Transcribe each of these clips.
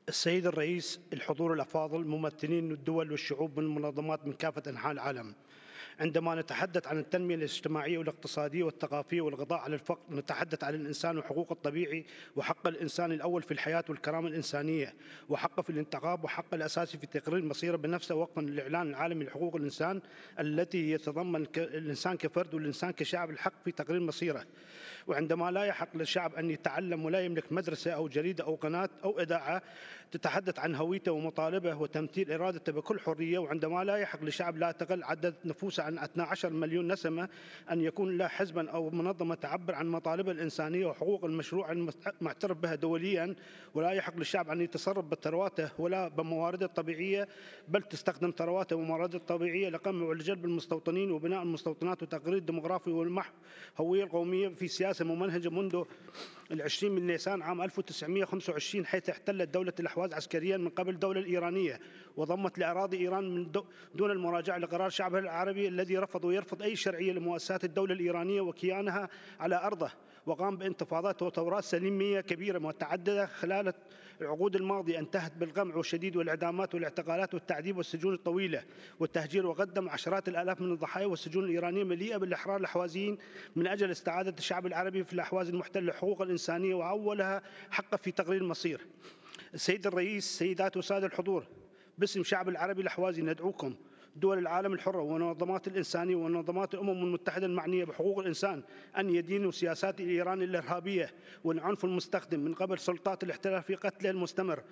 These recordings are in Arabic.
السيد الرئيس، الحضور الأفاضل، ممثلين الدول والشعوب من منظمات من كافة أنحاء العالم. عندما نتحدث عن التنمية الاجتماعية والاقتصادية والثقافية والقضاء على الفقر، نتحدث عن الإنسان وحقوق الطبيعي وحق الإنسان الأول في الحياة والكرامة الإنسانية، وحقه في الانتخاب، وحقه الأساسي في تقرير مصيره بنفسه وفقا للإعلان العالمي لحقوق الإنسان، التي يتضمن الإنسان كفرد والإنسان كشعب الحق في تقرير مصيره. وعندما لا يحق للشعب أن يتعلم ولا يملك مدرسة أو جريدة أو قناة أو إذاعة تتحدث عن هويته ومطالبه وتمثيل إرادته بكل حرية، وعندما لا يحق لشعب لا تقل عدد نفوسه عن 12 مليون نسمة أن يكون له حزبا أو منظمة تعبر عن مطالبه الإنسانية وحقوق المشروع المعترف بها دوليا، ولا يحق للشعب أن يتصرف بثروته ولا بموارده الطبيعية، بل تستخدم ثرواته وموارده الطبيعية لقمع ولجلب المستوطنين وبناء المستوطنات وتقرير الديمغرافي والمحو هوية القومية في سياسة ممنهجة منذ 20 من نيسان عام 1925، حيث احتلت دولة الأحواز عسكريا من قبل الدولة الإيرانية وضمت لأراضي إيران دون المراجعة لقرار شعبها العربي الذي رفض ويرفض أي شرعية لمؤسسات الدولة الإيرانية وكيانها على أرضه، وقام بانتفاضات وثورات سلمية كبيرة متعددة خلال العقود الماضية انتهت بالقمع والشديد والإعدامات والاعتقالات والتعذيب والسجون الطويلة والتهجير، وقدم عشرات الآلاف من الضحايا، والسجون الإيرانية مليئة بالأحرار الأحوازيين من أجل استعادة الشعب العربي في الأحواز المحتلة حقوق الإنسانية وأولها حقه في تقرير المصير. السيد الرئيس، سيدات وسادة الحضور، باسم شعب العربي الأحوازي ندعوكم دول العالم الحرة ومنظمات الإنسانية ومنظمات الأمم المتحدة المعنية بحقوق الإنسان أن يدينوا سياسات إيران الإرهابية والعنف المستخدم من قبل سلطات الاحتلال في قتله المستمر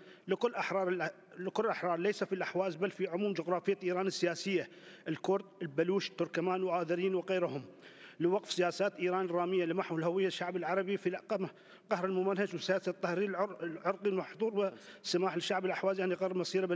لكل الأحرار ليس في الأحواز بل في عموم جغرافية إيران السياسية، الكرد، البلوش، تركمان وآذرين وغيرهم، لوقف سياسات إيران الرامية لمحو الهوية الشعب العربي في القهر الممنهج وسياسة التهريب العرقي المحظور، وسماح للشعب الأحوازي أن يقرر مصيره